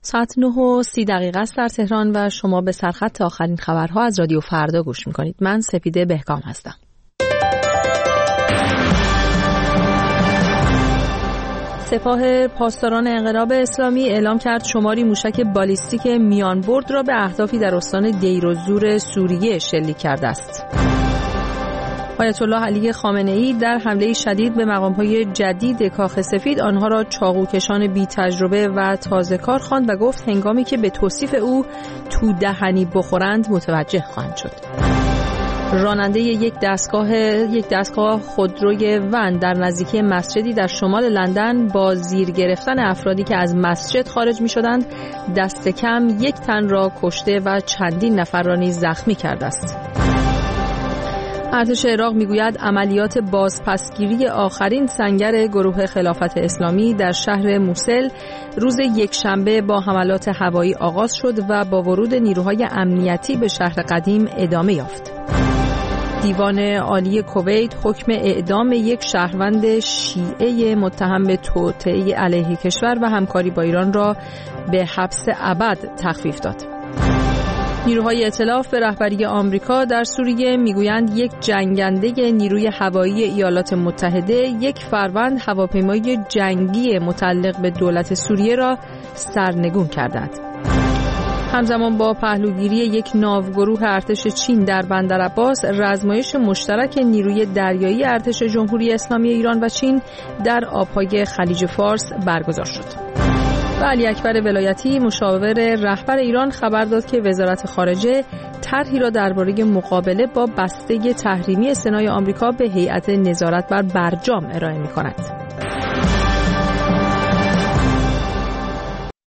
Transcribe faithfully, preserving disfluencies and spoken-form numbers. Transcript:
ساعت نه و سی دقیقه است در تهران و شما به سرخط آخرین خبرها از رادیو فردا گوش میکنید. من سپیده بهکام هستم. سپاه پاسداران انقلاب اسلامی اعلام کرد شماری موشک بالیستیک میانبرد را به اهدافی در استان دیر الزور سوریه شلیک کرده است. آیت الله علی خامنه‌ای در حمله شدید به مقام‌های جدید کاخ سفید آنها را چاقوکشان بی تجربه و تازه کار خواند و گفت هنگامی که به توصیف او تو دهنی بخورند متوجه خواهند شد. راننده یک دستگاه یک دستگاه خودروی ون در نزدیکی مسجدی در شمال لندن با زیر گرفتن افرادی که از مسجد خارج می‌شدند دست کم یک تن را کشته و چندین نفر را نیز زخمی کرده است. ارتش عراق میگوید عملیات بازپسگیری آخرین سنگر گروه خلافت اسلامی در شهر موصل روز یکشنبه با حملات هوایی آغاز شد و با ورود نیروهای امنیتی به شهر قدیم ادامه یافت. دیوان عالی کویت حکم اعدام یک شهروند شیعه متهم به توطئه علیه کشور و همکاری با ایران را به حبس ابد تخفیف داد. نیروهای ائتلاف به رهبری آمریکا در سوریه میگویند یک جنگنده نیروی هوایی ایالات متحده یک فروند هواپیمای جنگی متعلق به دولت سوریه را سرنگون کردند. همزمان با پهلوگیری یک ناوگروه ارتش چین در بندر عباس، رزمایش مشترک نیروی دریایی ارتش جمهوری اسلامی ایران و چین در آبهای خلیج فارس برگزار شد. و علی اکبر ولایتی مشاور رهبر ایران خبر داد که وزارت خارجه طرحی را درباره مقابله با بسته تحریمی سنای آمریکا به هیئت نظارت بر برجام ارائه می‌کند.